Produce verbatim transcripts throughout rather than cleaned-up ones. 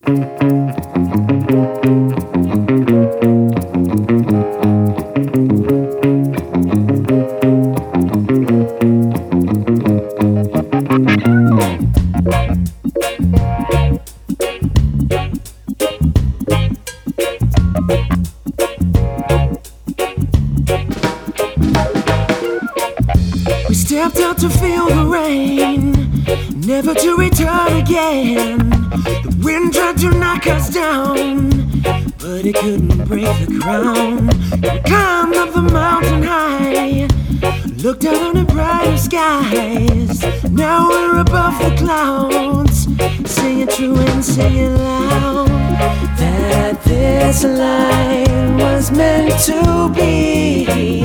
We stepped out to feel the rain, never to return again. The wind tried to knock us down, but it couldn't break the ground. We climbed up the mountain high, looked out on the brighter skies. Now we're above the clouds, sing it true and sing it loud. That this light was meant to be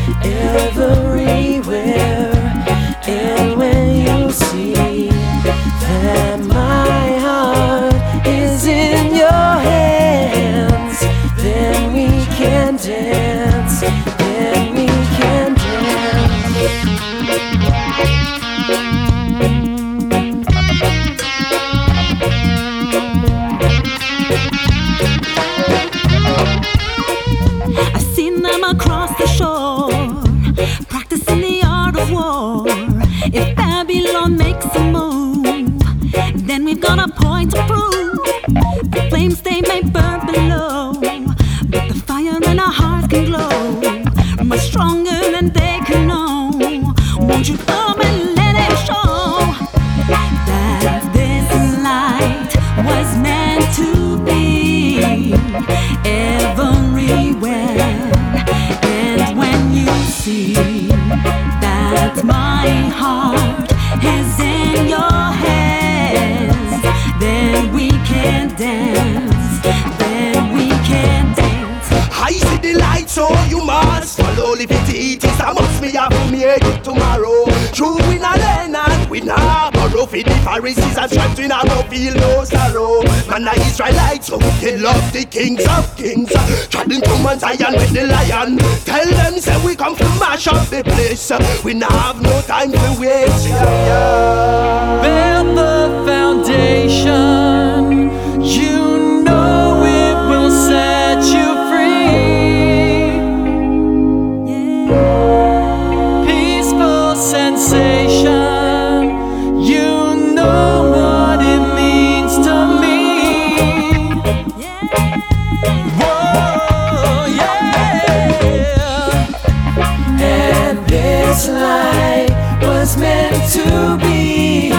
everywhere. And when you see that my heart is in your hands, then we can dance, then we can I've seen them across the shore, practicing the art of war. If Babylon makes a move, then we've got a point to prove. The flames they may burn below, but the fire in our hearts can glow much stronger than they can know. Won't you come and let it show that this light was meant to be everywhere. And when you see that my heart is in your hands, then we can dance, then we can dance. I see the light, so you must follow. If it is a must, me have to make it tomorrow. True, we not learn and we not borrow. For the Pharisees and stripes, we not go feel no sorrow. Man, the Israelites, so we can love the kings of kings. Treading to Mount Zion with the lion. Tell them, say we come to mash up the place. We not have no time to waste. Yeah, yeah. Build the foundation. You know it will set you free. Peaceful sensation. You know what it means to me. Whoa, yeah. And this light was meant to be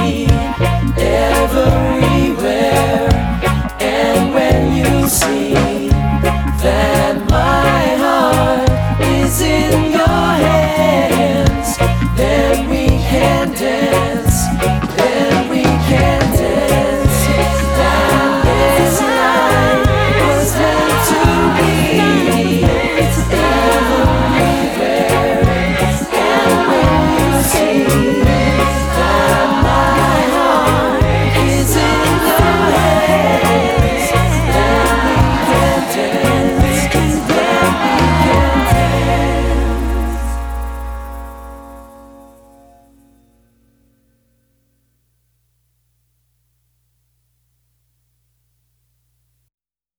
everywhere. And when you see that my heart is in your hands, then we can dance.